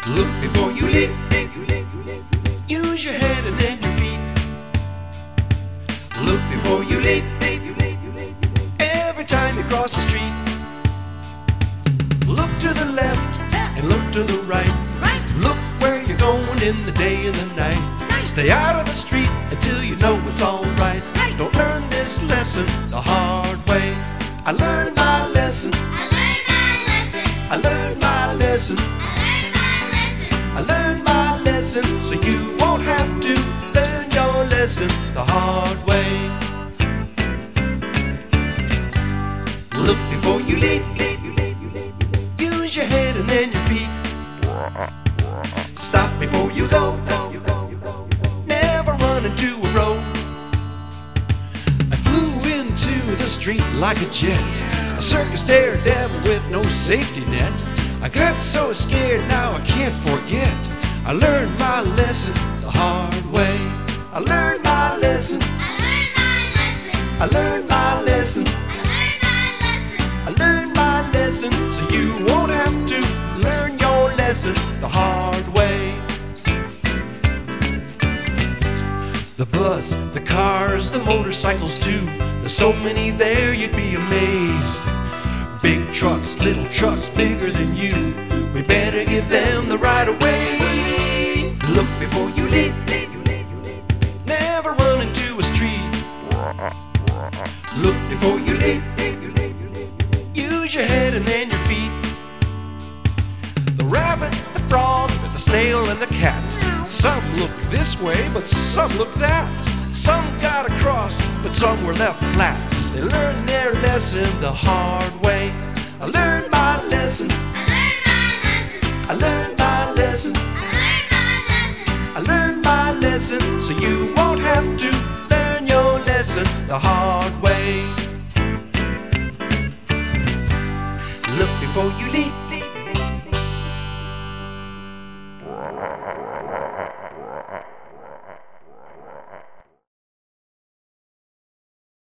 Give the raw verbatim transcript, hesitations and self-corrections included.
Look before you leap. Use your head and then your feet. Look before you leap. Every time you cross the street. Look to the left and look to the right. Look where you're going in the day and the night. Stay out of the street until you know it's alright. Don't learn this lesson the hard way. I learned my lesson. I learned my lesson. I learned my lesson, so you won't have to learn your lesson the hard way. Look before you leap. Use your head and then your feet. Stop before you go. Never run into a road. I flew into the street like a jet, a circus daredevil with no safety net. I got so scared now I can't forget. I learned my lesson the hard way. I learned my lesson. I learned my lesson. I learned my lesson, so you won't have to learn your lesson the hard way. The bus, the cars, the motorcycles too. There's so many there you'd be amazed. Big trucks, little trucks, bigger than you. We better give them the right of way. Look before you leap. Never run into a street. Look before you leap. Use your head and then your feet. The rabbit, the frog, the snail, and the cat. Some look this way, but some look that. Some got across, but some were left flat. They learned their lesson the hard way. I learned my lesson. I learned my lesson. I learned my lesson, so you won't have to learn your lesson the hard way. Look before you leap.